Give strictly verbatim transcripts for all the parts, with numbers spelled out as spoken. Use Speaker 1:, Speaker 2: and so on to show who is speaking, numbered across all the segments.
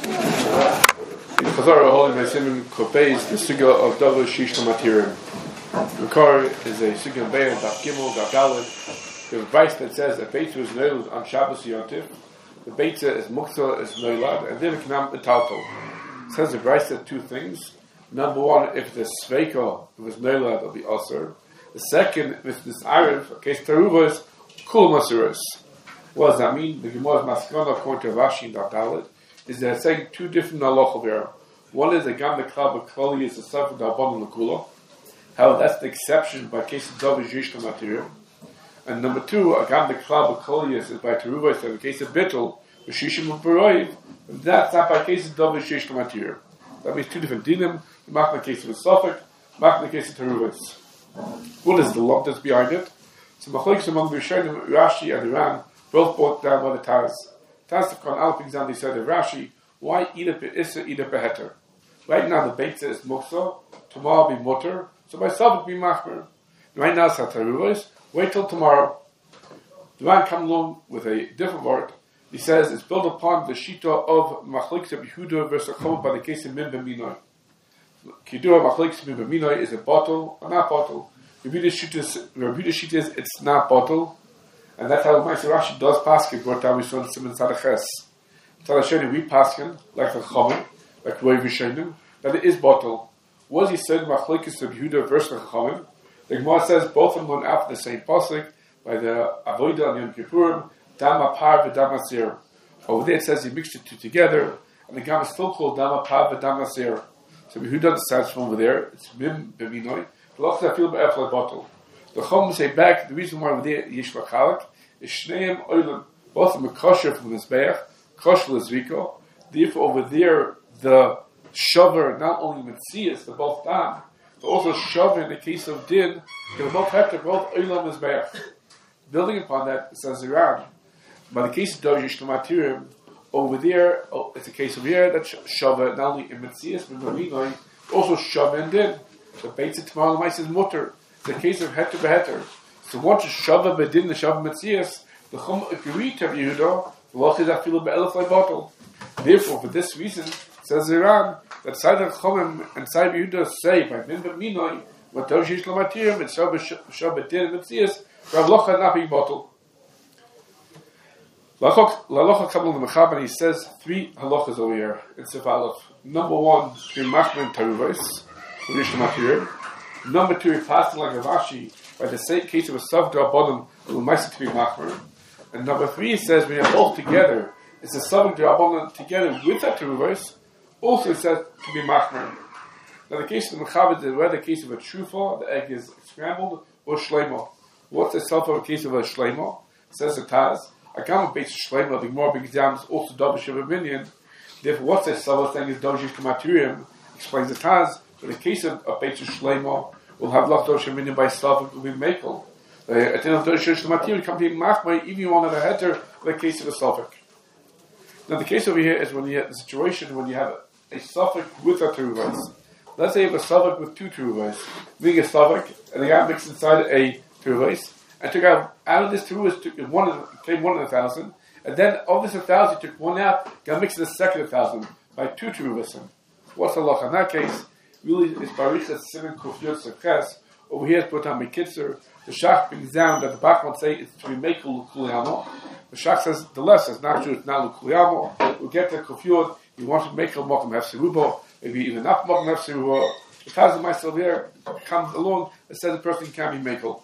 Speaker 1: In Chazara holding by Simon Kopeis, the Suga of Dava Shishna Matirim. The car is a Suga Beir, Daf Gimel, Daf Daled. There's a verse that says that Beitza is Neilad on Shabbos Yontif. The Beitza is Muktzah, is Neilad, and then it can have Metaltal. It says the verse that two things. Number one, if the Sveika, if it's Neilad, it'll be Asr. The second, if this Arif, in case Teruvas, Kul Masuris. What does that mean? The Gemara's Maskana, according to Rashi and Daf Daled, is they're saying two different halachos here. One is the Gam the Klal B'Klali is the Safed D'Abban L'Kula. However, that's the exception by case of David Yishka material. And number two, a Gam the Klal B'Klali is by Teruvah, in the case of Bittul, B'Shishim B'Roiv, that's not by case of David Yishka material. That means two different dinim. The Mach in the case of the Safek, Mach in the case of Teruvah. What is the lump that's behind it? So Machlokes among the Rishonim, Rashi and Iran, both brought down by the Taz. Taz of Kon Alp exam, said of Rashi, why eat it be'issa, eat it be'heter? Right now the Beitza is Muksa, tomorrow be Mutter, so by Sabbath be Machmer. Right now it's Hataruvos, wait till tomorrow. The man comes along with a different word. He says it's built upon the Shita of Machlokes of Yehuda versus Chom by the case of Min B'Minoi. Kidua Machlokes Min B'Minoi is a bottle or not bottle. Rabbi Shita is it's not bottle. And that's how Ma'aser Rashi does paskin. Brought down we saw in Simon Sadaches. Tzadasheni we paskin like the Chachamim, like Roiv Rishonim, that it is bottle. Was he said Machlokes of Yehuda versus the Chachamim? The Gemara says both of them went after the same pasuk by the Avodah on Yom Kippurim, Dama Par v'Dam Asir. Over there it says he mixed the two together, and the Gam is still called Dama Par v'Dam Asir. So Yehuda decides from over there it's Mim B'Minoi. The Lochs I feel b'Efla bottle. The Chachamim say back the reason why over there Yesh Lachalak. Shneim oilim, both of them are kosher from the Mizbeach, kosher l'zriko. Therefore, over there, the shover, not only Metzias, they're both dam, but also shover in the case of din, they both have to both oilim Mizbeach. Building upon that, it says Iran. By the case of Dojish Tomatirim, over there, oh, it's a case of here, that shover, not only in Metzias, but Marinoi, also shover in din. The Beitza tomorrow, the mice is mutter. It's a case of heter beheter. So once Shavah Bedin the Shavah Metzias, the Chum agreed to Yehuda, the Loch is Afilu Be'elef like bottle. Therefore, for this reason, says Iran, that Side of Chumim and Side Yehuda say by Min B'Minoi, what Dosh Yish Lamatirim and Shavah Bedin Metzias, Rav Locha not be bottle. La Locha Kabbalah the Mechab, and he says three halachas over here in Sif Aleph. Number one, be Machmer and Teruvos, Yish Lamatirim. Number two, he passed like Ravashi, by the same case of a Savdra Abonim, it will make it to be Machmer. And number three says when you have both together, it's a Savdra Abonim together with that Teruvos, also says to be Machmer. Now the case of the Mechaber is whether the case of a Trufa, the egg is scrambled, or Shleimo. What's the self of a case of a Shleimo? Says the Taz, a gamma base Shleimo, the more big exams also double Shiva Minion. Therefore, what's the self thing is Dojish Kamaturim, explains the Taz, but the case of a base Shleimo, will have locked Dosh Minion by self, it will be Makel. Uh, at the end of Dosh Shleimo, come to be Machmer, even you want to have a heter, the case of a suffix. Now, the case over here is when you have the situation when you have a suffix with a teruvos. Let's say you have a suffix with two teruvos, being a suffix, and the guy mixed inside a teruvos, and took out, out of this teruvos, took one of the, came one in a thousand, and then of this a thousand, took one out, got mixed in the second a thousand, by two teruvos. What's the loch in that case? Really, it's Barichas Simon Kufyot Sekhes. Over here, it's put on Mekitzer. The Shach brings down that the Bachman say it's to be Mekel L'Kuliyamo. The Shach says the less is not true, it's not L'Kuliyamo. We'll get to Kufyot. You want to make a Mokum Hefserubo, maybe even not Mokum Hefserubo. The Taz myself here comes along and says the person can be Mekel.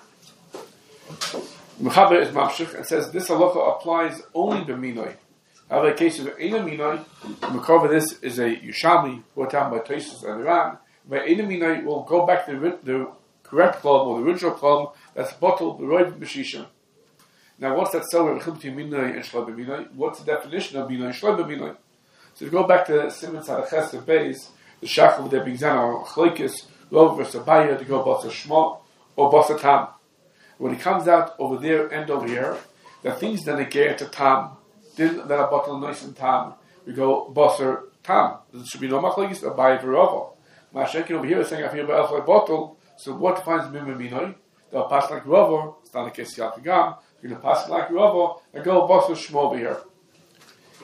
Speaker 1: Mechaber is Mamshich and says this halacha applies only to Minoi. However, in the case of Eina Minoi, the Makar of this is a Yushami, brought down by Tosis and Iran. By Eina we'll go back to the, the correct column or the original column. That's bottle the Roiv B'Shishim. Now, what's that celebrate between Minoi and Shloi B'Minoi? What's the definition of Minoi and Shloi B'Minoi? So, if you go back to Simon Sadaches the Beis, the Shach of the Bigzana or Chlokes, Rov versus Abaya to go Basa Shmo or Basa Tam. When it comes out over there and over here, the things that negate to Tam, then that are bottle nice and Tam, we go Basa Tam. There should be no Machlokes Abaya V'Rovo. Mashenkin over here is saying I feel about a bottle. So what defines Mim and Minoi? They'll pass like Rover. It's not a case Yalkagam. You're going to pass like Rover and go Bosser Shmo over here.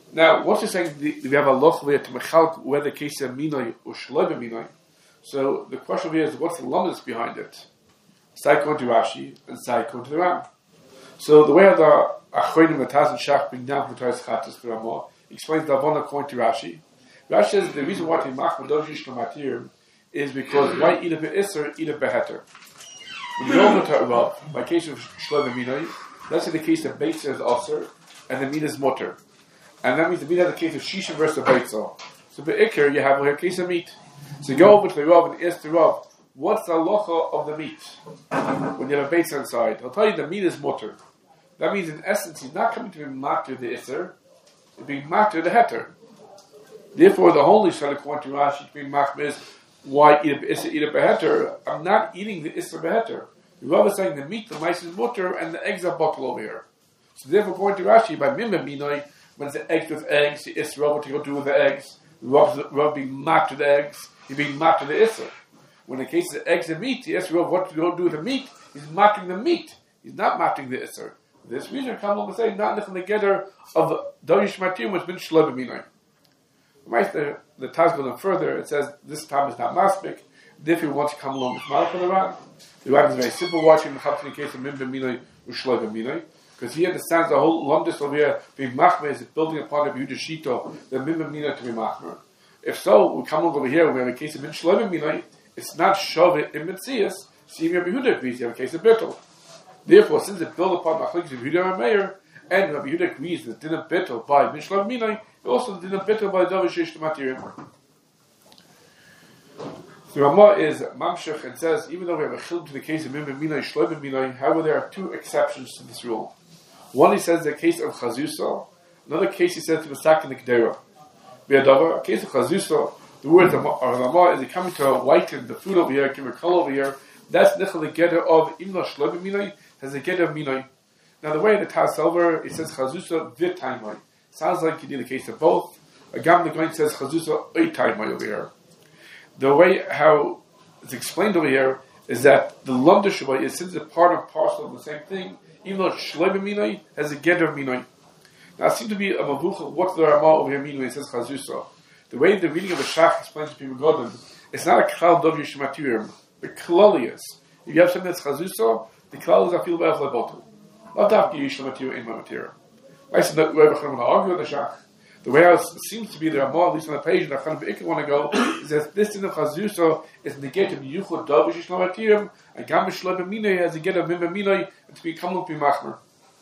Speaker 1: Now, what's you're saying? The, we have a loch where to mechalk whether case of minay or shloim minay. So the question here is, what's the lumdus behind it? Side going to Rashi and side going to the Ram. So the way of the Achronim Mataz and Shach bring down from the Torah's Chattas to Ramah explains the Avon according to Rashi. Rashi says the reason why they mach Madov Yishlam Matir is because why either be'isr, either be'heter. When you go over to Rav, by case of Shloim Minay, let's say the case of Beitzer is Osir and the Min is Mutter. And that means the Min has the case of Shishim versus Beitzer. So be'ikr, you have a case of meat. So you go over to the Rav and ask the Rav, what's the halacha of the meat? When you have a Beitzer inside, he'll tell you the meat is Mutter. That means in essence he's not coming to be matir the Isser, he's being matir the Heter. Therefore the holy shall according to Rashi to be matir is why eat a Isser, eat a beheter. I'm not eating the Isser beheter. The Rav is saying the meat, the mice is mutter, and the eggs are bottled over here. So therefore according to Rashi, by Mimba Minoi, when it's the eggs with eggs, the Isser what to go do with the eggs, the Rav being matir the eggs, he's being matir the Isser. When the case of eggs and meat, the Isser what to go do with the meat, he's matting the meat. He's not matting the Isser. This reason comes along to say not in the gather of the Darish Matir was been Shloim Minay. Right, the the Taz goes on further. It says this time is not maspik. Therefore, wants to come along with Malach for the Ran. The Ran is very simple. Watching the Chavs in the case of Mimba Minay or Shloim Minay, because he understands the whole lumdus over here being machmer is building upon the Yehuda Shito the Mimba Minay to be machmer. If so, we come along over here. We have a case of Shloim Minay. It's not Shavit in Mitzias. See, Rabbi Yehuda agrees. You have a case of Bittul. Therefore, since it built upon Machlokes of Yehuda and Meir, and Rabbi Yehuda agrees that it didn't bittul by Mishlam Minay, it also didn't bittul by Davar Sheish Matirim. The Ramah is Mamshech and says, even though we have a chiluk to the case of Mimba Minay, Shloim Minay, however, there are two exceptions to this rule. One, he says the case of Chazusa. Another case, he says to Masak in the Kedera. A case of Chazusa, the word of Ramah is coming to whiten the food over here, give a color over here. That's nichel the gather of even though Shloim Minay has a gather of Minay. Now the way the Taz over, it says Chazusa v'taimai. Sounds like you need a case of both. A Gam the Goin says Chazusa oitaimai over here. The way how it's explained over here is that the Lumda Shabbat is since it's part and parcel of the same thing, even though Shloim Minay has a gather of Minay. Now it seems to be a mavucha. What's the Ramah over here mean when it says Chazusa? The way the reading of the Shach explains to people Godin, it's not a klal dov yishmatirim. The klalius. If you have something that's chazusa, the klal is a feel be'ef le'botel. Not dafki yishlam matir in my material. I said that we're going to argue with the Shach. The way it seems to be there are more, at least on the page, and I kind of want to go, is that this thing of chazusa is negated yuchud dov yishlam matirim, and gam b'shloim minay has a get of mimba minay to become up machmer.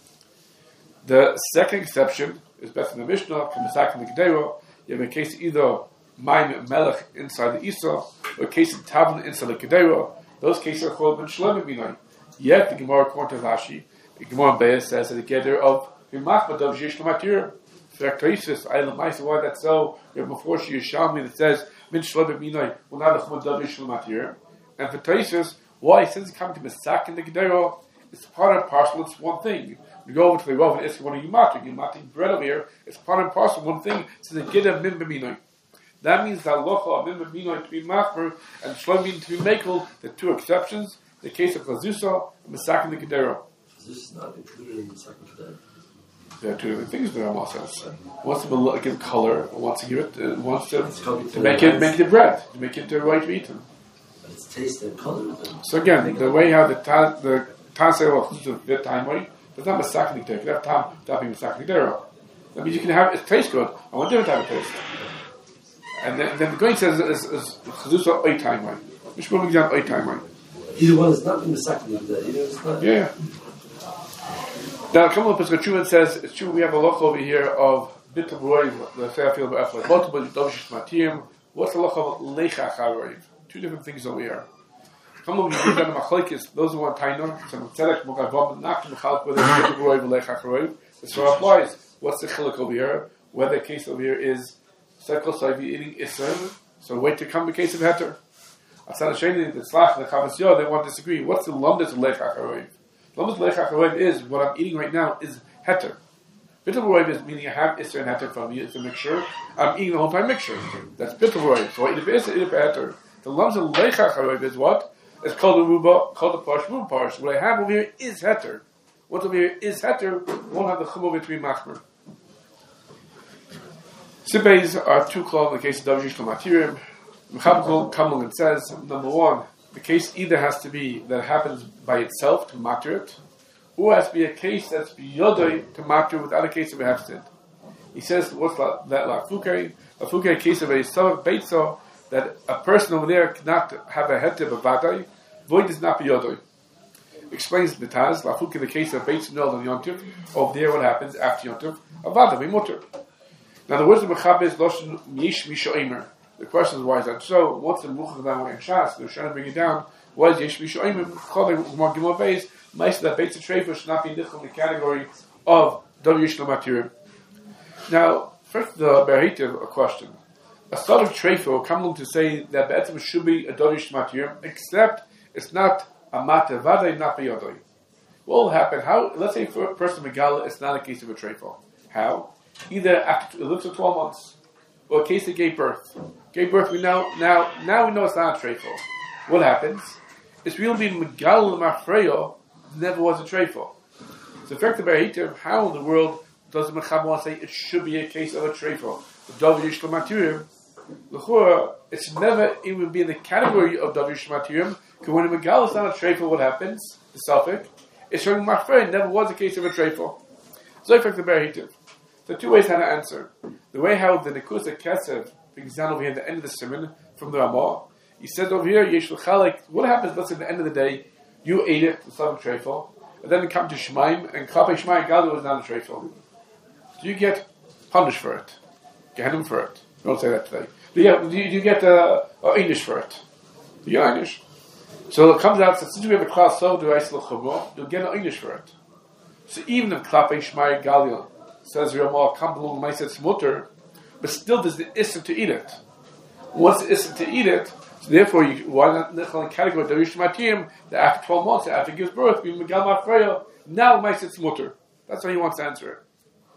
Speaker 1: The second exception is better in the Mishnah, Kamasak in the Gedera. You have a case either Maim Melech inside the Isa, or a case of Tavn inside the Kedera. Those cases are called Ben Shloim Minay. Yet the Gemara according to Rashi, the Gemara Beis says that the Geder of V'machmad of Yesh L'matir. Factorisis, I L'maisa, why that's so? We have before she Yishalmi that says Ben Shloim Minay will not have Chmad of Yesh L'matir. And Factorisis, why since it's coming to Mesak in the Gedera, it's part and parcel. It's one thing. You go over to the Rav and ask what are you matting? You're matting bread over here. It's part and parcel. One thing. It's the Geder Mimba Minay. That means the halacha of Mimba Minay to be machmer and Shloim Minay to be mekel. The two exceptions: the case of Chazusa and Mesak in the Gedera.
Speaker 2: Is this not included in the second Gedera?
Speaker 1: There are two different things that Ramah says. Wants to give color, wants to give it, uh, wants to, to make it make the bread, to make it the right to eat.
Speaker 2: But it's taste and color.
Speaker 1: So again, the way how the ta, the Tansei of Chazusa fit time way. It's not Masak Nigdera. You can have time without being Masak Nigdera. That means you can have it taste good. I want different type of taste. And then, then the Goin says is is Chazusa oy time way. Which one exam oy time way?
Speaker 2: Either one is not Masak Nigdera. Either it's not.
Speaker 1: Yeah. Now, come on, Pesach Shuvin says it's true. We have a loch over here of Bitul Roiv, the Fairfield of Eflet. Multiple Dovshish Matim. What's the loch of Leicha Charoiv? Two different things over here. Come on, you do that in Machlokes. Those who want Tainor, some Tzedek Mogavam, not to Mechalk whether it's Bitul Roiv or Leicha Charoiv. This all applies. What's the chiluk over here? Whether the case over here is Sekel Saivi eating Isser, so wait to come the case of Heter. Asana Sheni, the Slach, the Chavas Yod, they want to disagree. What's the lumdus of Leicha Charoiv? Lumdus Leicha Charoiv is what I'm eating right now is Heter. Bitul Roiv is meaning I have Isser and Heter from you. It's a mixture. I'm eating the whole time mixture. That's Bitul Roiv. So I eat a Isser, eat a Heter. The lumdus of Leicha Charoiv is what? It's called the Ruba, called the Parsh, Ruba Parsh. What I have over here is Heter. What's over here is Heter. Won't have the Chum over to be Machmer. Sibbeis are two clauses in the case of Dav Yishlo Matirim. Mechaber Kamlin says, number one, the case either has to be that it happens by itself to matir it, or has to be a case that's biyodoi to matir without a case of a hefsid. He says, what's that lafuke? Lafuke, a case of a savak beitzo, that a person over there cannot have a hetiv of vadai, void is not biyodoi. Explains the Taz, lafuke, the case of beitzo nol and yontiv, over there what happens after yontiv, a vadai, we mutter. Now the words of Mechaber is loshen yish misho eimer. The question is, why is that so? What's the muchach that one in Shas? They're trying to bring it down. Why is Yesh Misho Eimer? Called more Gimel Beis. Most of that Beitz Treifah should not be in the category of Dav Yishlo Matirim. Now, first the Berhitiv, a question. A Savak Treifah come along to say that Be'etzim should be a Dav Yishlo Matirim, except it's not a Mata Vadai, not Beyodai. What will happen? How? Let's say for a person Megala, it's not a case of a Treifah. How? Either after it lives for twelve months, or a case of gave birth. Gave birth, we know, now now we know it's not a treifah. What happens? It's really been Megal Mafreyo, never was a treifah. So, effective Berhitiv, how in the world does the Mechaber say it should be a case of a treifah? The Dav Yishlo Matirim, l'chora, it's never even be in the category of Dav Yishlo Matirim, because when a Megal is not a treifah, what happens? The suffix, it's showing Mafreyo, never was a case of a treifah. So, effective Berhitiv. So two ways how to answer. The way how the Nekusa Kesev brings down over here at the end of the Simon from the Ramah, he says over here, Yesh L'chalek, what happens, let's say at the end of the day, you ate it, the son of treifah, and then it come to Shemaim, and Klapei Shemaim Galu was not a treifah. Do you get punished for it? Gehenim for it? Don't say that today. Do you, do you, do you get uh, Einish for it? Do you get Einish? So it comes out, so since we have a class so do I still Chumrah, you'll get an Einish for it. So even if Klapei Shemaim Galu says Ramah, come along my says mutter, but still there's the issue to eat it. Once the issue to eat it, so therefore you why not in the category of Davish Matim that after twelve months after it gives birth, we Megal Mafreyo, now my says mutter. That's how he wants to answer it.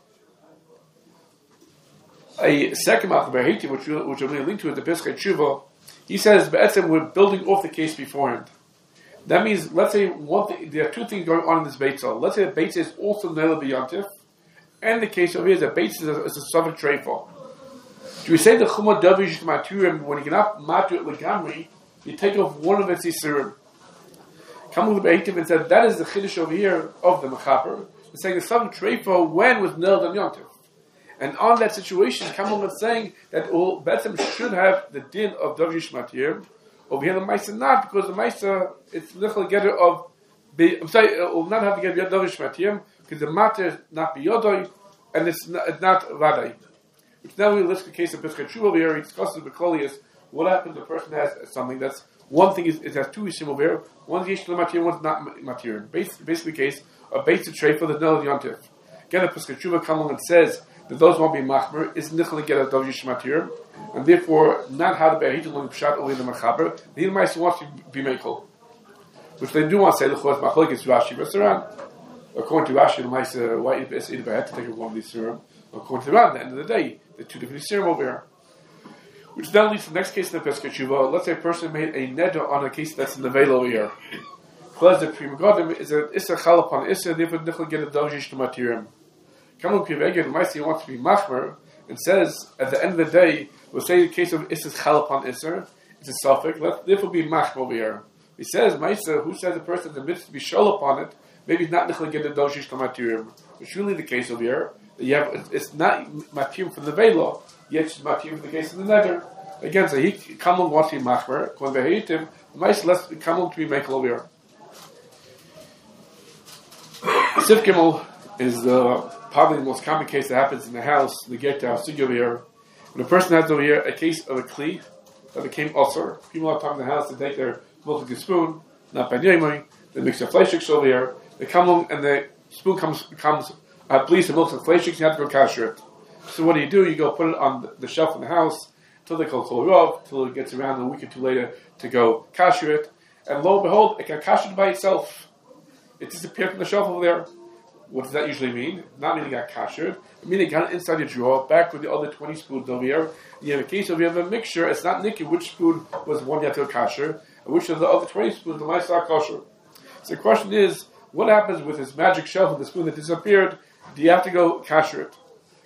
Speaker 1: A second Malach Berhiti, which which will be linked to is the Pesach Tshuva, he says Be'etzem we're building off the case beforehand. That means let's say one thing, there are two things going on in this Beitzah. Let's say the Beitzah is also Nela B'Yantif. And the case over here is that Beitz is a, is a Savak Treifah. Do we say the Chumah Dav Yishlo Matirim, when you cannot matir it legamri, you take off one of its Yisurim. Come with the Be'etiv and said, that is the Chiddush over here of the Mechaber. It's saying the Savak Treifah when was Nel Dan Yontif. And on that situation, Kamel is saying that all Betzim should have the din of Dav Yishlo Matirim. Over here the Maisa not, because the Maisa, it's Nichel Getter of, I'm sorry, it will not have to get Dav Yishlo Matirim, because the matter is not biyodoi, and it's not, it's not vadai. Which now we list the case of Pesach Tshuva over here. He discusses with Kolius what happens if a person has something that's one thing is it has two yishim over here. One's yishim material, one's not material. Basically, basically, the case a basic trait for the no yontif. Again, the Pesach Tshuva comes along and says that those won't be machmer is nichel get a dov yishim material, and therefore not how to be a hitul on pshat only the machaber. The Hilmais wants to be mekel, which they do want to say the chos machlok is Rashi Vesaran. According to Rashi, the Maisa, why is it had to take one of these serum? According to Ran, at the end of the day, the two different serum over here. Which then leads to the next case in the Pesach Tshuva. Let's say a person made a neder on a case that's in the veil over here. Because the prima godim is a issa chal upon issa, therefore nichel get a dojish to matirim. Come on, Piveged, the Maisa wants to be machmer and says at the end of the day, we'll say the case of issa chal upon issa, it's a suffix. Let therefore be machmer over here. He says Maisa, who says the person admits to be shol upon it. Maybe it's not necessarily get the doshish to matirim. It's really the case over here. You have it's not matirim for the velo, yet it's matirim for the case of the neder. Again, so he come on wants to be machmer. When they hate him, mice less come on to be makel over here. Sif Gimel is uh, probably the most common case that happens in the house. The get house over here. When a person has over here a case of a kli that became ulcer, people are talking in the house to take their multiple spoon, not by name, they mix their fleishiks over here. They come along and the spoon comes comes at least the milk and fleishiks. You have to go kasher it. So what do you do? You go put it on the shelf in the house until they call kol rov, till it gets around a week or two later to go kasher it. And lo and behold, it got kashered by itself. It disappeared from the shelf over there. What does that usually mean? Not meaning it got kashered. It means it got inside your drawer, back with the other twenty spoons over here. You have a case of you have a mixture. It's not nicky which spoon was one you have to go kasher, and which of the other twenty spoons the mice are kosher. So the question is, what happens with this magic shelf of the spoon that disappeared? Do you have to go kasher it?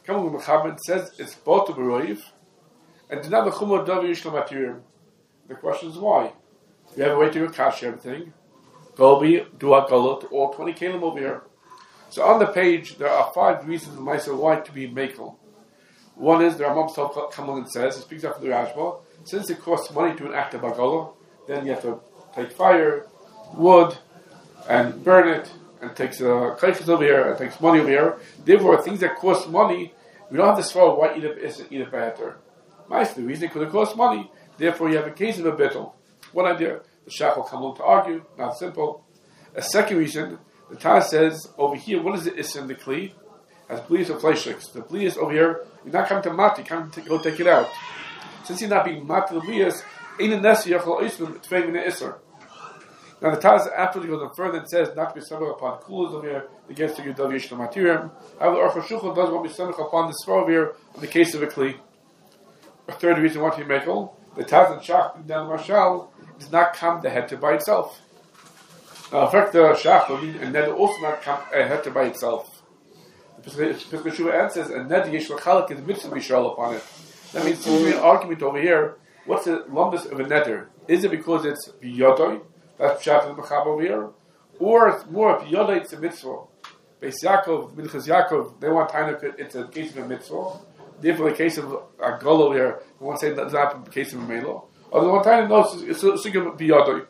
Speaker 1: Coming with Mechaber says it's both to Beroiv, and do not the Chumah Davi Yishlam Atirim. The question is why? You have a way to do cash everything. Gobi, do a galot, all twenty kalim over here. So on the page, there are five reasons in Ma'aser why to be makel. One is, the Rambam himself comes along and says, he speaks after the Rashba, since it costs money to enact a bagala, then you have to take fire, wood, and burn it, and takes uh, kaiches over here, and takes money over here. Therefore, things that cost money, we don't have to throw why eat a, eat a better. Ma'aser, the reason because it costs money, therefore you have a case of a bittul. One idea, the Shach will come along to argue, not simple. A second reason, the Taz says, over here, what is the Issa in the Kli? As Blias of Fleishiks. The Blias over here, you're not coming to Mati, you're coming to go take it out. Since you're not being Mati the Blias, ain't a Nesi Yachal Islam, it's failing the Isser. Now the Taz afterwards goes on further and says, not to be summoned upon Kulas over here, against the Yudav Yishlam Matirim. However, the Aruch HaShulchan does want to be summoned upon the Svar over here, in the case of a Kli. A third reason why to be Mekel, the Taz and Shach, down the Marshal, does not come the heter by itself. Now, in fact, the Shach and Ned also not come a heter by itself. The Pesach Shuvah answers, and Ned Yesh L'Chalak is mitzvah b'shal upon it. That means there's an argument over here. What's the lumbus of a neder? Is it because it's b'yodoi, that's Pshat and Mechaber over here, or it's more b'yodoi, it's a mitzvah? Beis Yaakov, Minchas Yaakov, they want time to it's a case of a mitzvah. Therefore, the case of a gol over here, they want to say that's not the case of a melo. Or the one time knows it's a sigum b'yodoi.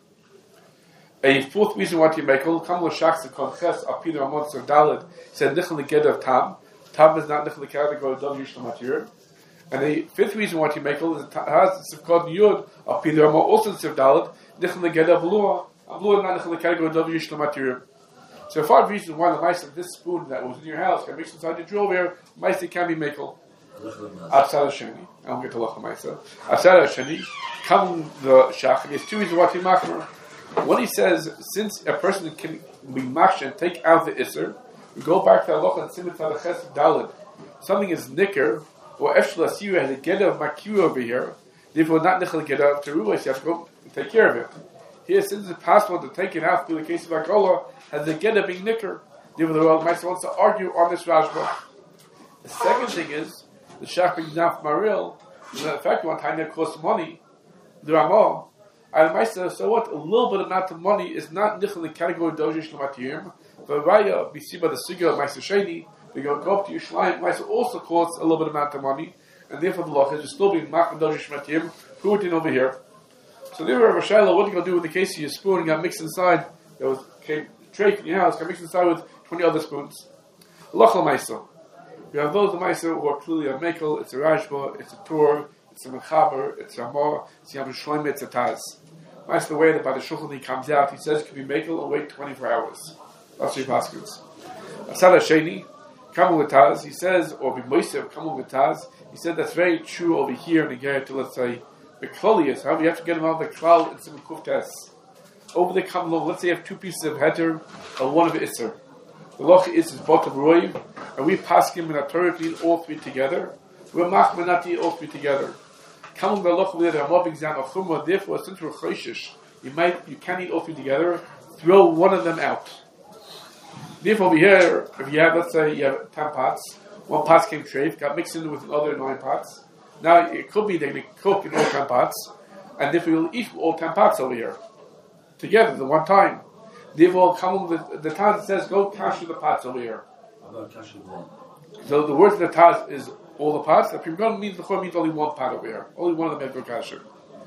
Speaker 1: A fourth reason why you make all come with shachs and konches apid ramon so dalid said nichel leged of tam. Tam is not nichel category of dav yishlam material. And the fifth reason why you make all is has sifkod yud apid ramon also so dalid nichel leged of lua. Lua not nichel category of dav yishlam material. So five reasons why the mice of this spoon that was in your house can mix inside the drill here, mice can be makel. Outside of Sheni, I don't get to look at myself. Outside of Sheni, come the shach. There's two reasons why you machmer. When he says, since a person can be mach and take out the isser, we go back to Allah and Simon Tadaches Dalid. Something is nicker, or Eshla Sira has a get of Makiru over here, therefore not Nichel get of Teruah, so you have to go and take care of it. Here, since it's possible to take it out through the case of Akola, has a get of being nicker, therefore the world wants to argue on this Rashba. The second thing is, the Shach brings down from Maril, the fact one time that costs money, the Ramah, and Maisa, so what? A little bit amount of money is not nichel in the category of dojish l'matiyim. But Raya, we see by the Sugya of Maisa Sheni, they go, go up to Yerushalayim. Maisa also costs a little bit amount of money, and therefore the law is still being mach and dojish l'matiyim. Who it in over here? So there, Rav Shaila, what are you going to do with the case of your spoon and got mixed inside? There was came tray in your house, got mixed inside with twenty other spoons. Lachal Maisa. You have those of Maisa who are clearly a mekel. It's a Rashba, it's a Tur, it's a Mechaber, it's a Ramah, it's a Yam Shloimeh, it's a Taz. That's the way that by the Shulchan he comes out, he says it can be makel and wait twenty-four hours. That's what he paskins. Asad Hasheni, Kamu with Taz, he says, or B'moisev, Kamu with Taz, he said that's very true over here in the Gerrit to, let's say, the Klolius. However, you have to get them out of the Klal and some Kuftes. Over the Kamlo, let's say you have two pieces of heter and one of Isser. The Loch is is both of Roiv, and we paskin in a Torah to eat all three together. We're machmer not to eat all three together. Coming the loch with a mob exam of chumrah, therefore, since we're choishish, you might, you can't eat all three together, throw one of them out. Therefore, over here, if you have, let's say, you have ten pots, one pot came treif, got mixed in with another nine pots. Now, it could be they're going to cook in all ten pots, and therefore you'll eat all ten pots over here, together, the one time. Therefore, coming the, the Taz says, go cash the pots over here.
Speaker 2: About cash one.
Speaker 1: So the word of the Taz is all the pots. The Primgon means the Chor means only one pot over here. Only one of them have kasher.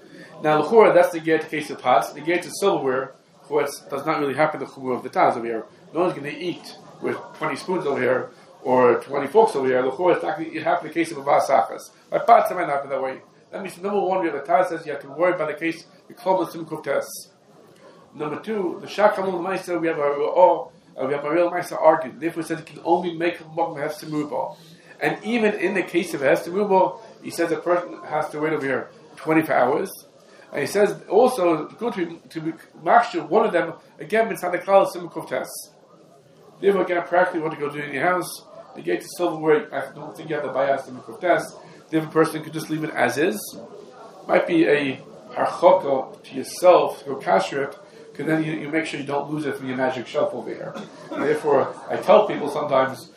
Speaker 1: Now the Chor, that's the get case of pots. The get to silverware, which does not really happen the Chor of the Taz over here. No one's going to eat with twenty spoons over here or twenty forks over here. The Chor is not going to happen in the case of a vasachas. By pots, it might happen that way. That means number one, we have the Taz says you have to worry about the case the Klom of Simkuf Tess. Number two, the Shakamul Meister, we have a oh, we have a real Meister argument. Therefore, it says it can only make a Mokma have Simubah. And even in the case of Hester Mubal, he says a person has to wait over here twenty-four hours. And he says also, good to, to be machshir, one of them, again, it's not a klal simukov test. Therefore, again, practically what to go do in your house, the gate to silverware, I don't think you have to buy a simukov test. The other person could just leave it as is. Might be a harchoko to yourself, to go kasher it, because then you, you make sure you don't lose it from your magic shelf over here. And therefore, I tell people sometimes,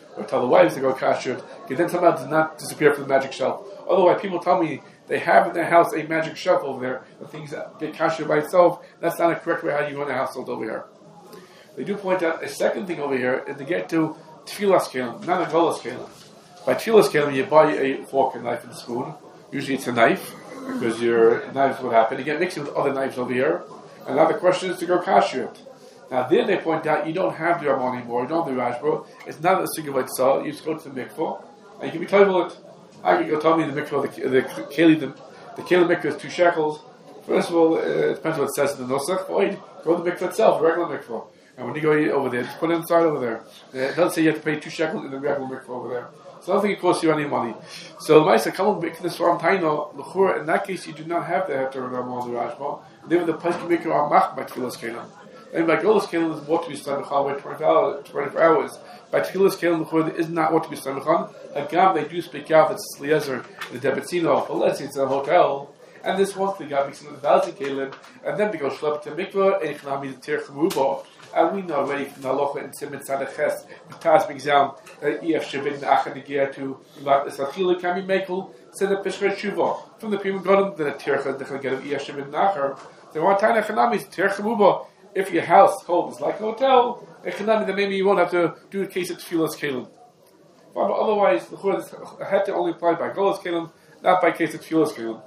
Speaker 1: or tell the wives to go kasher it, because then somehow does not disappear from the magic shelf. Otherwise, people tell me they have in their house a magic shelf over there, the things that get kasher by itself. That's not a correct way how you run a household over here. They do point out a second thing over here is to get to tefillas kelim, not a golas kelim. By tefillas kelim, you buy a fork and knife and spoon. Usually it's a knife, because your knives would happen. You get mixed with other knives over here. And now the question is to go kasher it. Now there they point out you don't have the Ramah anymore, you don't have the Rashba. It's not a sigavite saw. You just go to the mikvah, and you can be told it. I can go tell me the mikvah, the the keli, the, the keli mikvah is two shekels. First of all, uh, it depends what it says in the nusach. Or go to the mikvah itself, regular mikvah. And when you go over there, just put it inside over there. Uh, it doesn't say you have to pay two shekels in the regular mikvah over there. So I don't think it costs you any money. So the Maisa, come on, this from Taino, L'chura, in that case you do not have the Heter of Ramah the Rashba. They were the place to make your Mach by Tfilas Kelim. And by Golas Kelim is what to be studied by twenty-four hours. By Tfilas Kelim, L'chura, there is not what to be studied on. Again, they do speak out that it's Eliezer, the Debetzino, but let's say it's a hotel. And this one, the guy makes another thousand Kelim, and then we go Shlep to Mikvah, and Echnami the Tir Chamuba. And we know already from Halacha and Simen Sadaches, the Taz brings down that E F Shabbat Achad Negia to Ilat Esachila Kami Mekel said that Peshcher Shuva from the Prima Godam that a Tircha the Chaget of E F Shabbat Nachar. The one time Echanami is Tircha Muba. If your house cold is like a hotel, Echanami then maybe you won't have to do a case of Tfilas Kelim. But otherwise, the Chur had to only apply by Golas Kelim, not by case of Tfilas Kelim.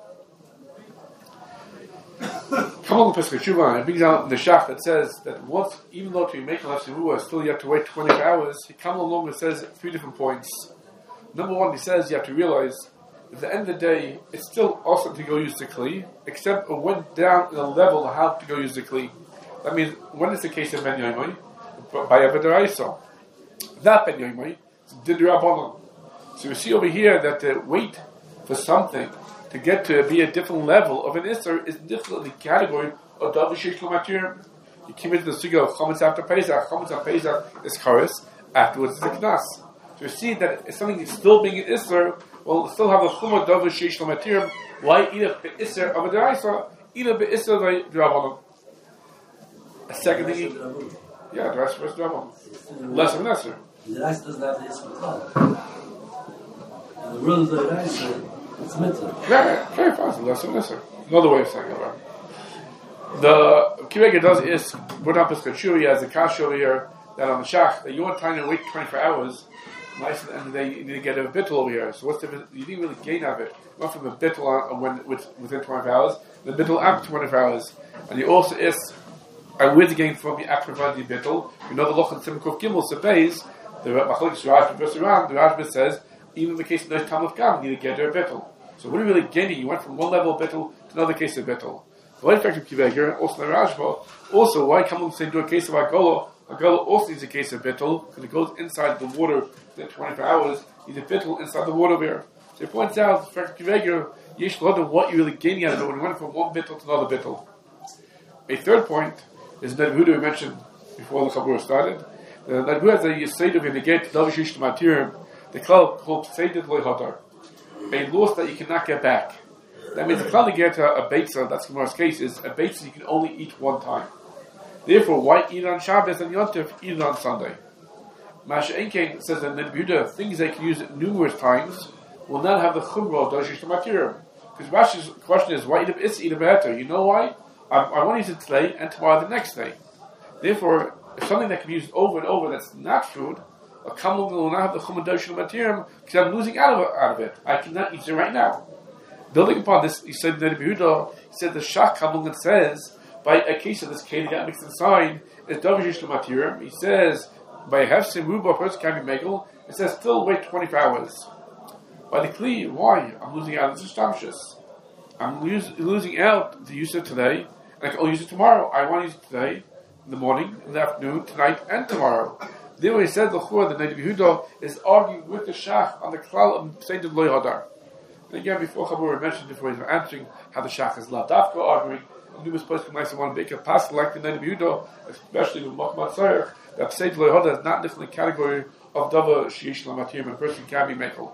Speaker 1: Come on, Pesach Shuvah, it brings out the Shach that says that once, even though to make a Lashivua, still you have to wait twenty-four hours. He comes along and says three different points. Number one, he says you have to realize at the end of the day, it's still awesome to go use the Kli, except it went down in a level of how to go use the Kli. That means when it's the case of Ben Yoimai, by Avadaraisa, not Ben Yoimai, it's Didrabanan. So you see over here that the wait for something to get to be a different level of an Isser is different in the category of Davar Sheish Lo Matir. You came into the Sugya of Chametz after Pesach. Chametz after Pesach is Charis, afterwards is a Knas. So you see that if something is still being an Isser, well, still have a Chumah Davar Sheish Lo Matir. Why eat a Isser of a Deraisa? Eat a Isser of a Derabanan. A second thing, yeah, the rest was Derabanan. Less of an Isser.
Speaker 2: The Deraisa doesn't have the Isser at all. In the world of the Deraisa, it's mitzvah.
Speaker 1: Yeah, very fast. Lesser, lesser. Another way of saying it. Right? The Kivega does is put up his kachuri as a kash over here that on the shach that you want time to wait twenty-four hours. Nice, and they need to get a bittul over here. So what's the you didn't really gain out of it? Not from a bittul on when with, within twenty-four hours, the bittul after twenty-four hours, and you also is and where's the gain from the after the bittul? You know the loch and simkuf gimel sebeis the machlokes Rashi versus Ram. The Rashi says even in the case of no tam of gam, you need to get a bittul. So what are you really gaining? You went from one level of bittul to another case of bittul. The way effect of Kiveger, also the Rashba, also why come and say do a case of Agolo? Agolo also needs a case of bittul because it goes inside the water within twenty-four hours. You need a bittul inside the water there. So it points out the effect of Kiveger, you should know what you're really gaining out of it when you went from one bittul to another bittul. A third point is that Huda we mentioned before the Chabur started. That Huda has a Yisayid of Yeneged Davar Sheish Lo Matir, the called called Seided Lo Hadar. A loss that you cannot get back. That means if you can't get a, a beitza, that's Gemara's case, is a beitza you can only eat one time. Therefore, why eat it on Shabbos and Yom Tov, eat it on Sunday? Masha Enkein says that in Yehuda, things they can use numerous times will not have the chumrah of Davar Sheish Lo Matir. Because Rashi's question is, why eat a beitza, eat a better? You know why? I, I want to use it today and tomorrow the next day. Therefore, if something that can be used over and over that's not food, a kamel will not have the chumrah Davar Sheish Lo Matir because I'm losing out of, out of it. I cannot eat it right now. Building upon this, he said that Yehuda, he said the Shach Kamel says by a case of this keli that mixed inside is Davar Sheish Lo Matir. He says by Hefsim Ruba person can be megal. It says still wait twenty-four hours. By the Kli, why? I'm losing out. It's a I'm lose, losing out the use of today, and I can only use it tomorrow. I want to use it today, in the morning, in the afternoon, tonight, and tomorrow. Then when he said the Chur, the Neiv Yehuda is arguing with the Shach on the klal of Seided Lo Hadar. And again, before Chabur mentioned, before he's answering how the Shach is Ladavka arguing, and numerous places come nice want to make a pass like the Neiv Yehuda, especially with Machmat Tzarech, that Seided Lo Hadar is not in the category of Davar Sheish Lo Matir, and a person can be mekel.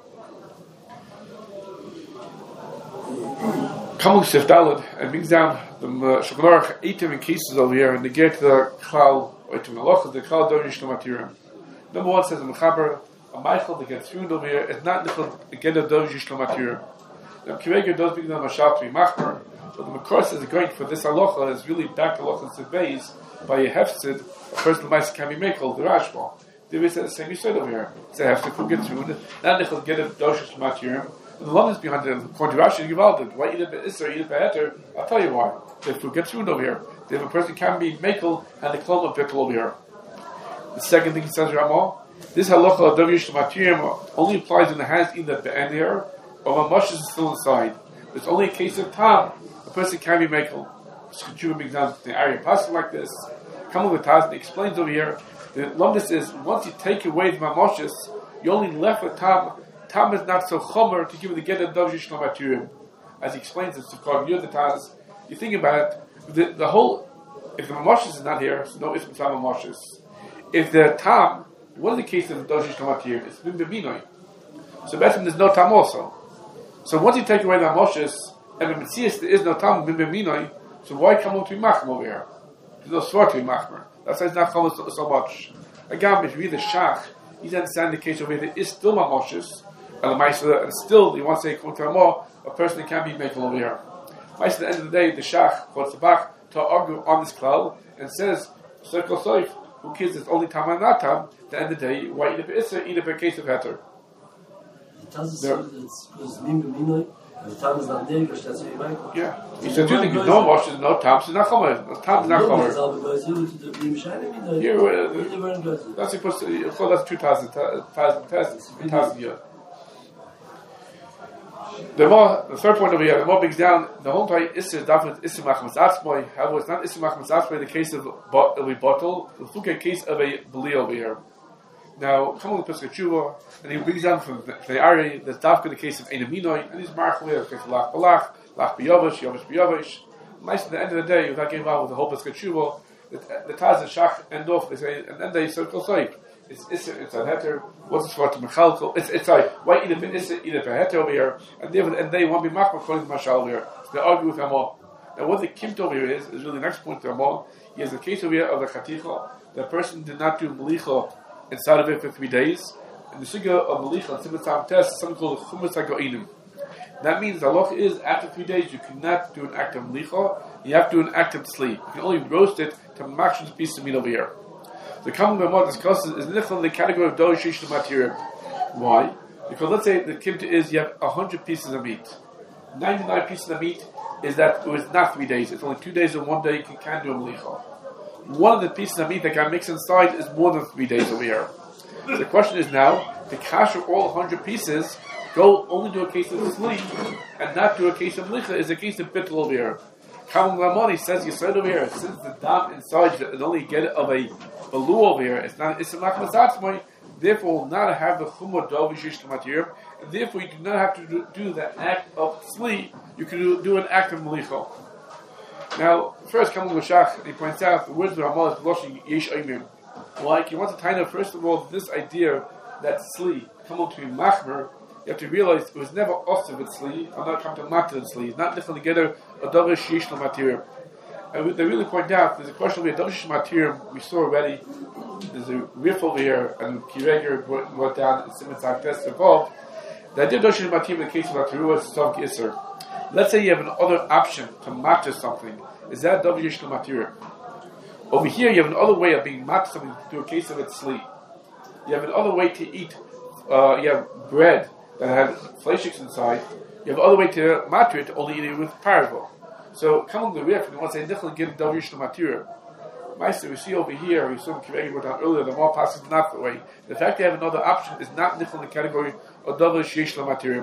Speaker 1: Kamuk Sif Dalad, and brings down the Shulchan eight different cases over here, and they get the klal, or to Malach, the klal Davar Sheish Lo Matir. Number one says the Mechaber, a Michael to get through over here is not to get a Dov Yishla Matir. Now, Kireger does begin on Mashal to be Machmer, but the Makor says going for this halacha is really back halacha to base by a hefsid, a person who might can be made called the Rashba. There is the same you said over here. It's a hefsid who get through, not to get a Dov Yishla Matir. And the love is behind it. According to Rashi, Givaldik, why eat a bit Isser, eat a bit Heter? I'll tell you why. If we get through over here, if a person can be Mekel and the clone of Bikkel over here. The second thing he says, Ramah, this halacha of Dov Yishla Matir only applies in the hands either the end here or a mush is still inside. It's only a case of time. A person can be Mekel. Schuva brings down the area passing like this. Come with Taz and explains over here. The lumdus is once you take away the mamoshes, you only left with tam. Tam is not so chomer to give the get of Dov Yishla Matir. As he explains it, so near the Taz, you think about it, the, the whole, if the mamoshes is not here, so no ism tam mamoshes. If the tam, what is the case of the Dov Yishla Matir? It's bim b'minoi. So basically there's no tam also. So once you take away the mamoshes, and the Metzias there is no tam bim b'minoi, so why come on to be machmer over here? There's no sword to be machmer. That's why it's not chomer so, so much. Again, if you read the Shach, you understand the case over here, there is still mamoshes, and still, you want to say, a person can be makel over here. At the end of the day, the Shach quotes the Bach to argue on this klal and says, circle soif, who cares it's only tam and not tam, at the end of the day, why eat a isser, eat a case of heter.
Speaker 2: It tells us it's mim b'minoi, and the tam is not there, because that's what you make.
Speaker 1: Yeah. He said, you think there's no washes, no tam, so not chomer. No tam is not chomer. Here, that's supposed to, that's two thousand, thousand tests, two thousand years. The more, the third point over here, the more brings down the whole time. Isser dafet isser machmas atzmoi. However, it's not isser machmas atzmoi in the case of a bottle. The fuke case of a beli over here. Now, come on the Pesach Tshuva, and he brings down from the, the Ari that's dafka in the case of enaminoi, and he's marchli, the case of lach balach, lach biyovish, yovish biyovish. Nice at the end of the day, without getting involved with the whole Pesach Tshuva, the, the Taz and Shach end off. They say, and then they circle soif. It's Isser, it's a heter. What's the sword to Mechalko? It's it's sorry. Why eat a bit Isser, eat a heter over here, and they and they want to be machmer according to Mashal over here. So they argue with Amor. Now what the kimt over here is is really the next point to Amor. He has a case over here of the chaticha. The person did not do melicha inside of it for three days. And the sugya of melicha and simon test is something called chumas hagoinim. That means the halacha is after three days you cannot do an act of melicha. You have to do an act of sleep. You can only roast it to match this piece of meat over here. The common Gemara discusses is nichel the category of Dov Yishla Matir. Why? Because let's say the kimta is you have a hundred pieces of meat. Ninety-nine pieces of meat is that it was not three days. It's only two days and one day you can, can do a melicha. One of the pieces of meat that got mixed inside is more than three days over here. So the question is now to kasher all hundred pieces, go only do a case of sleep and not do a case of melicha is a case of bittul over here. Kalam Ramani says you said over here since the dam inside is only get it of a Balu over here, it's not it's not mazatzmoi, therefore will not have the chumah Dov Yishla Matir, and therefore you do not have to do, do the act of sleep, you can do, do an act of melicha. Now, first Kamal Mashach, he points out the words of Ramal is blushing yesh oimim. Like, you want to tie up, first of all, this idea that sleep, come to be machmer, you have to realize it was never also with sleep, I'm not come to matter with sleep, not different together a Dov Yishla Matir. And they really point out, there's a question over here, Dov Yishla Matir, we saw already, there's a riff over here, and Kireger brought down the Simon Tzak test involved. The idea of Dov Yishla Matir in the case of Atiru is Tzavk Isser. Let's say you have another option to match something. Is that Dov Yishla Matir? Over here, you have another way of being matched something to do a case of its sleep. You have another way to eat, uh, you have bread that has fleishiks inside. You have another way to match it, only eat it with parvo. So, come on the riff, and you want to say, Nichel give Dov Yishla Matir. Meister, we see over here, we saw Kireger wrote down earlier, the more passes not the way. The fact they have another option is not Nichel in the category of Dov Yishla Matir.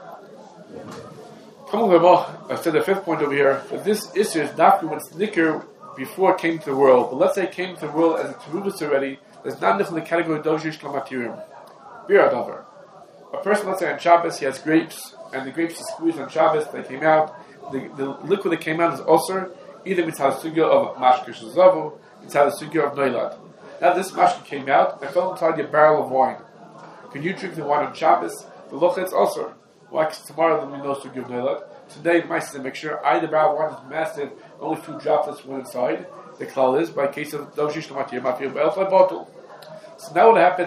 Speaker 1: Come on the more, I said the fifth point over here, that this issue is not when it's nicker before it came to the world. But let's say it came to the world as a terubis already, there's not Nichel in the category of Dov Yishla Matir. Bir Adavar. A person, let's say on Shabbos, he has grapes, and the grapes are squeezed on Shabbos, they came out. The, the liquid that came out is also either mitzvah sugya of mashke shazavu, mitzvah sugya of noilad. Now this mashke came out and fell inside your barrel of wine. Can you drink the wine on Shabbos? The locha it's also. Why? Because tomorrow there will be no sugya of noilad. Today, my sister, make sure either barrel of wine is mastered, only two droplets went inside. The klal is by case of Dov Yishla Matir, mafir b'elfai bottle. So now what happens?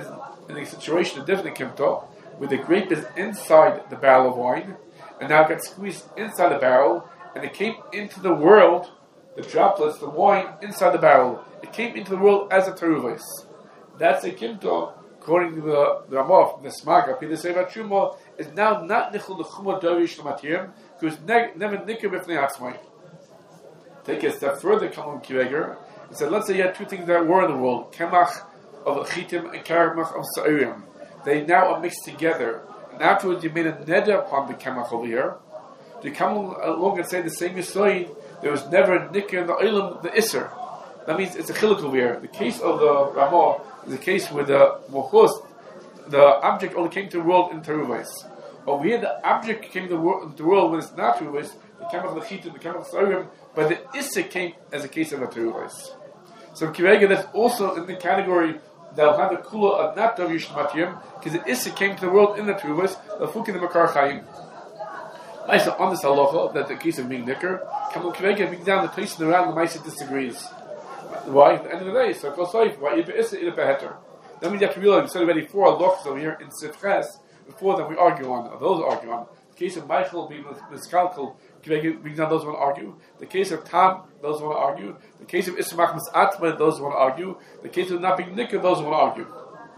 Speaker 1: in a situation of different kimto, where the grape is inside the barrel of wine, and now it got squeezed inside the barrel, and it came into the world, the droplets, the wine, inside the barrel. It came into the world as a teruvis. That's a kimto, according to the, the Ramah, the Smaga, Pida Seva Truma, is now not nichul the chumah dorish l'matirim, because never nikir b'fnei atzmai. Take it a step further, come on Kiveger, and said, let's say you had two things that were in the world, kemach of chitim and karamach of sa'irim. They now are mixed together. And afterwards you made a neder upon the kemach over here. To come along and say the same Yisoyin, there was never a nikir in the oilam, the isser. That means it's a chiluk over here. The case of the Ramah is a case where the mochus, the object only came to the world in Teruvais. Over here, the object came to the world, the world when it's not Teruvais, the kemach of the chitim, the kemach of sa'irim, but the isser came as a case of a Teruvais. So Kirega, that's also in the category that will have the kula of not Dav Yishn Matiyim, because the Issa came to the world in the Truvas, the Fukin the Makar Chaim. Maisa on this halacha, that the case of being nicker, Kamal Kirega being down the place and around the Maisa disagrees. Why? At the end of the day, so Kosoif, why Ipa Issa, Ipa Heter. Then we have to realize, we said already four halachas over here in Sifches, before that we argue on, or those argue on. The case of Michael being Miskalkal, being down, those who want to argue. The case of Tam, those who want to argue. The case of Ismach Misatma, those who want to argue. The case of not being Nicker, those who want to argue.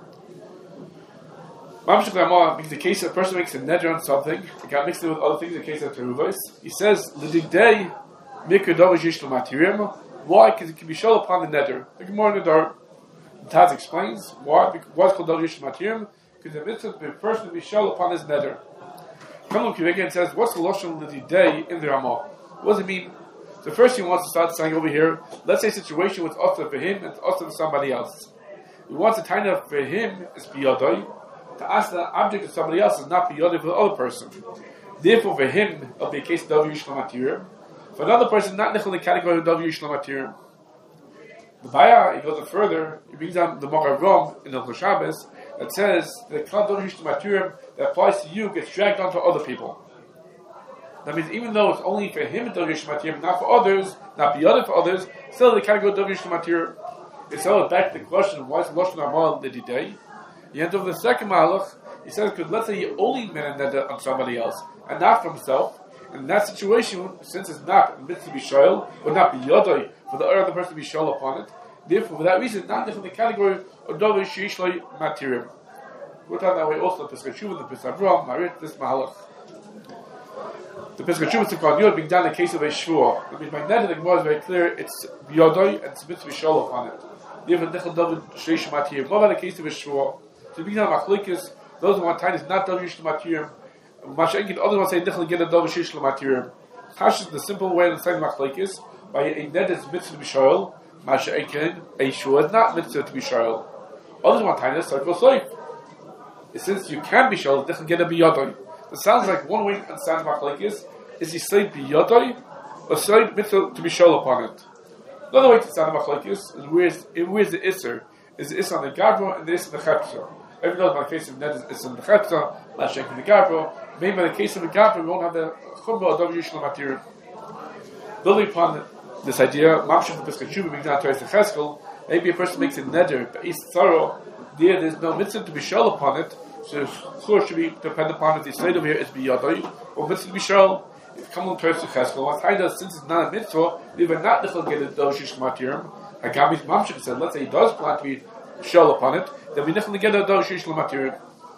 Speaker 1: Mamshuk Ramah, because the case of a person makes a neder on something, it got mixed in with other things, the case of Teruvais. He says, L'digdei Mikr Dovish Yishlo Matirim. Why? Because it can be shown upon the neder. The Gemara in the Dar. Taz explains why. Why it's called Dovish Yishlo Matirim? Because the mitzvah the person to be shown upon his neder. Come Kivegan and says, what's the Lashon L'digdei in the Ramah? What does it mean? The first thing he wants to start saying over here, let's say a situation with Oster for him and Oster for somebody else. He wants a time for him is biyadai. To ask the object of somebody else is not biyadai for the other person. Therefore, for him, it'll be a case of Dav Yishlo Matirim. For another person, not in the category of Dav Yishlo Matirim. The Baya, he goes further, he brings down the Mochav in the Shabbos that says the Klal Dav Yishlo Matirim that applies to you gets dragged onto other people. That means even though it's only for him Dav Yishlo Matirim, not for others, not beyond for others, still the category of Dav Yishlo Matirim. It's all back to the question, why is Lashon Amal L'digdei? The end of the second Malach, he says, because let's say he only made a neder on somebody else, and not for himself, in that situation, since it's not a mitzvah to be shoyl, or not be yodai, for the other person to be shoyl upon it, therefore, for that reason, not from the category of Dav Yishlo Matirim. We're talking that way also, the Pesach Shuvah, the Pesach Avraham, Marit, this Malach. The Pesach Shuvah is called Yod, being done in the case of a Shvuah. I mean, by neder, the Gemara is very clear, it's yodai, and it's mitzvah to be shoyl upon it. Therefore, Nechel Dav Yishlo Matirim. What about the case of a Shvuah? So being done machlokes, those who want time is not Dav Yishlo Matirim. Mashenkin, others want to say Nechel get a Dav Yishlo Matirim. Hash is the simple way to understand machlokes. By a neder is mitzvah to be shoyl. Mashenkin, a shvuah is not mitzvah to be shoyl. Others want time is circle soif. Since you can be shoyl, Nechel get a biyadai. It sounds like one way to understand machlokes is you say biyadai or say mitzvah to be shoyl upon it. Another way to understand machlokes is where's where's the isser? Is the isser on the gabro and the isser on the chepsa. Everyone knows by the case of neder is on the chepsa, not shaking the gabro. Maybe by the case of the gabro, we won't have the chumrah of Dav Yishlo Matirim. Building upon this idea, Mamshuk the Pesach Shuvah being down to the Cheskel, maybe a person makes a neder, but he's thorough. There, there's no mitzvah to be shol upon it, so chur should be dependent upon it. The slate over here is biyadai, or mitzvah to be shol. If you come on to the Cheskel, what I does, since it's not a mitzvah, we will not get a Dav Yishlo Matirim. Hagami's Mamshuk said, let's say he does plan to be shol upon it, then we definitely get a Dav Yishlo Matirim.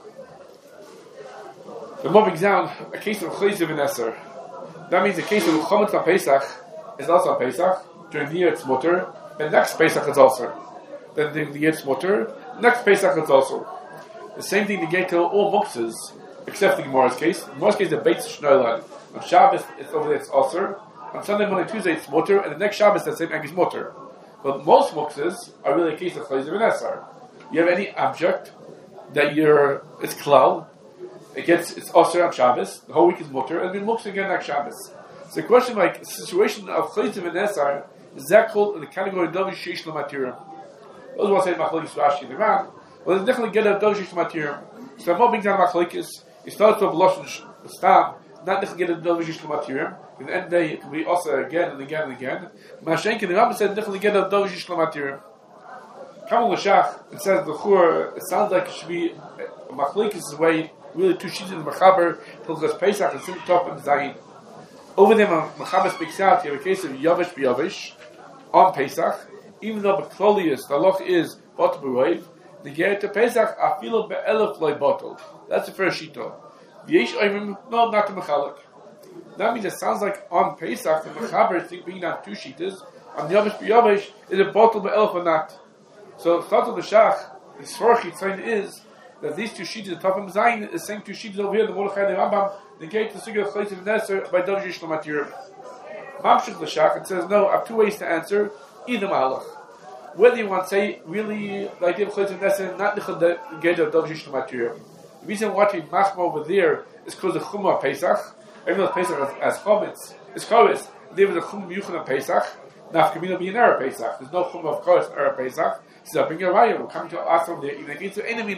Speaker 1: The moving down, a case of Chayziv and Esser. That means the case of Chometz on Pesach is also on Pesach. During the year it's mutter. And next Pesach is also. Then during the year it's mutter. Next Pesach is also. The same thing to get to all muktzes, except the Gemara's case. In Gemara's case, the Beit Shnoilan. On Shabbos, it's over there, it's also. On Sunday, Monday, Tuesday, it's mutter. And the next Shabbos, the same egg is mutter. But most muktzes are really a case of Chayziv and Esser. You have any object that you're, it's klal. It gets it's also on Shabbos. The whole week is mutter, and then looks again next Shabbos. So the question, like the situation of Chayziv and Esar, is that called in the category of Dav Yishlo Matirim? Those who want to say Machlokes Rashi in the Ran, well, they definitely get a Dav Yishlo Matirim. So I'm not being down Machlokes. It starts with Lashon Stam, not definitely get a Dav Yishlo Matirim. In the end of the day, it can be also again and again and again. Mashenkin the Rambam said definitely get a Dav Yishlo Matirim. Kamal Lashach, it says the Chur, it sounds like it should be a machlekes way, really two sheets in the Mechaber, Hilchos Pesach, and Sim Top and Zayin. Over there, Mechaber speaks out, you have a case of Yavish B'Yavish on Pesach, even though Beklolius, the halach is Bot B'Roiv, the Ger to Pesach, Afilo Be'elef Loi Botol. That's the first shito. V'yesh Oivim, no, not the Mechalek. That means it sounds like on Pesach, the Mechaber is being on two shitas, on Yavish B'Yavish, is it Botol Be'elef or not? So, Tato B'Shach, the Sforchi sign is that these two sheets, the Tafim Zayin, is saying two sheets over here, the Mordechai and the Rambam, negate the Sugya of Chayt of Neser by Dov Yish Lamatir. Mamshuk L'Shach, it says, no, I have two ways to answer, either Mahalach. Whether you want to say, really, the idea of Chayt of Neser, not the negate of Dov Yish Lamatir. The reason why we machma over there is because the Chumah of Pesach, even though Pesach has Chometz, is Chometz, there was a Chumah Yuchon of Pesach, Nafkamina be an Erev Pesach. There's no Chumah of Chometz Erev Pesach. So I bring a raya, we're coming to ask from there, even against the enemy.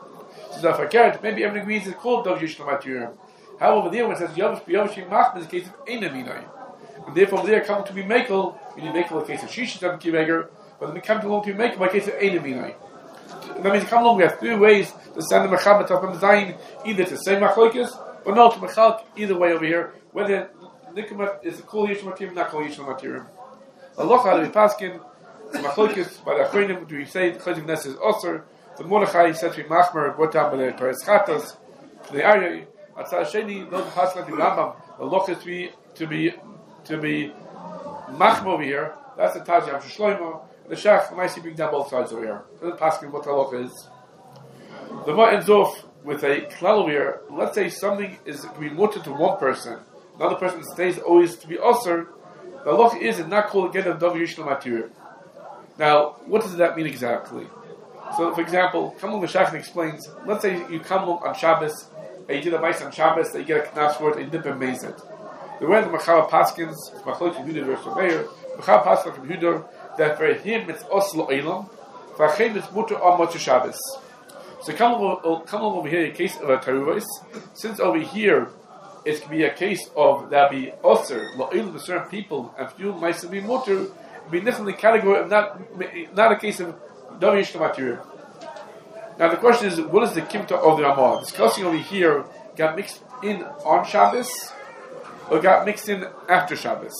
Speaker 1: So if I can't, maybe everyone agrees it's called Dov Yish Lamatir. However, there when it says Yavish B'Yavish Machma is the case of enemy. And therefore, there coming to be Mekel, we need Mekel in the case of Shish, Tam Kiveger, but then we come to along to be Mekel by the case of enemy. That means come along, we have three ways to send the Mechaber Tafim Zayin, either to say Machlokes, or not to Mechalk, either way over here, whether Nikumat is a Kol Yish Lamatir, not Kol Yish Lamatir. Allah how do we paskin? Machlokes by the Achronim, do we say the Chayt of Neser is Osir? The Mordechai said to be Machmer, brought down by the Peres Chatos, to the Arya. Atzah Sheni, no the Paskin the Rambam. The Loch is to be to be to be Machmer over here. That's the Taj Yam Shloimo. The Shach, I see bring down both sides over here. The Paskin what the Loch is. The Ma ends off with a klal over here. Let's say something is to be mutter to one person, another person stays always to be Osir. The Loch is not called again of Dov Yish Lamatir. Now, what does that mean exactly? So, for example, Kamal Meshach explains, let's say you come on Shabbos, and you did a vice on Shabbos, that you get a knaf for it, and you dip and maze it. The way the Mechaber Paskins, Machlokes from Yehuda versus Meir, Mechaber Paskins from Yehuda, that for him it's Oslo Eilam, for him it's Mutter on Motzei Shabbos. So, come over here in case of a Taruvos, since over here, it can be a case of that be Osir, Lo Eilam to certain people, and few might be Mutter, be in the category of not, not a case of Dov Yish Lamatir. Now the question is, what is the Kimta of the Ramah? Discussing over here, got mixed in on Shabbos, or got mixed in after Shabbos?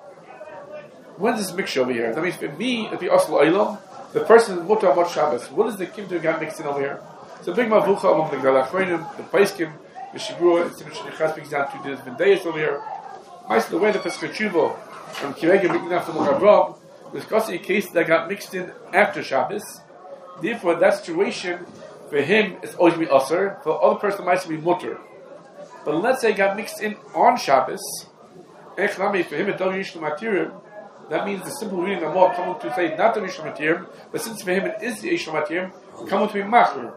Speaker 1: When is this mixture over here? That means for me, it'd be Oslo Eilam, the person is Mutter on Shabbos. What is the Kimta got mixed in over here? So big Mavucha among the Galachronim, the Paiskim, the Shigrua, and Simon Shenichas brings down two days of Vendayas over here. Mice the way the Pesach Tshuva, and Kirega bringing down from the Gavram, discussing a case that got mixed in after Shabbos. Therefore, that situation, for him, it's always be Asr. For the other person, it might be Mutter. But let's say it got mixed in on Shabbos, Echnami, for him, it Dov Yish Lamatir. That means the simple reading of more coming to say not Dov Yish Lamatir, but since for him it is the Yish Lamatir, coming to be Machmer.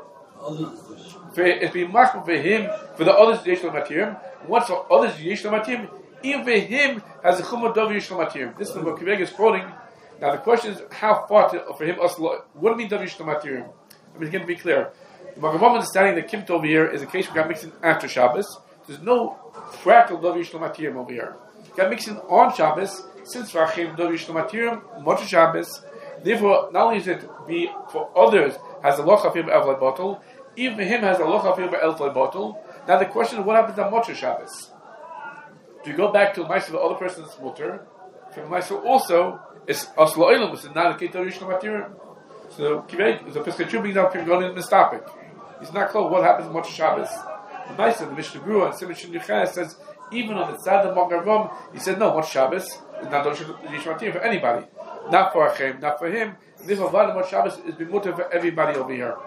Speaker 1: It's being Machmer for him, for the others, the Yish Lamatir. Once for others, the Yish Lamatir, even for him, has a Chumah Dov Yish Lamatir. This is what Kiveg is quoting. Now the question is, how far to, for him, Oslo, what do you mean Dov Yish Lamatir? I mean, again, to be clear, the Magavam understanding that Kimta over here is a case we got mixed in after Shabbos. There's no practical Dov Yish Lamatir over here. Got mixed in on Shabbos, since for Achim Dov Yish Lamatir, Motzei Shabbos. Therefore, not only is it be for others has a loch of him Elflai bottle, even for him has a loch of him Elflai bottle. Now the question is, what happens on Motzei Shabbos? Do you go back to the Meister of the other person's mutter? For the Meister also, it's Oslo Eilam, which is not a case of Yish Lamatir. So, Kivek, the Pesach Tshuva brings out Kirgonin in this topic. He's not close. What happens in Motzei Shabbos? The Meister, the Mishnah Berurah, and Simon Shenichas says, even on the side of Magavam, he said, no, Motzei Shabbos is not Yish Lamatir for anybody. Not for Achim, not for him. Therefore, Motzei Shabbos is Bimutter for everybody over here.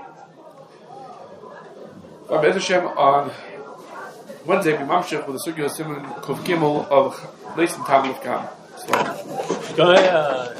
Speaker 1: Rabbi Hashem on Wednesday, we mamshech with the Sugya of Simon Kuf Gimel of Leisim Tam of Kam.
Speaker 2: Go ahead.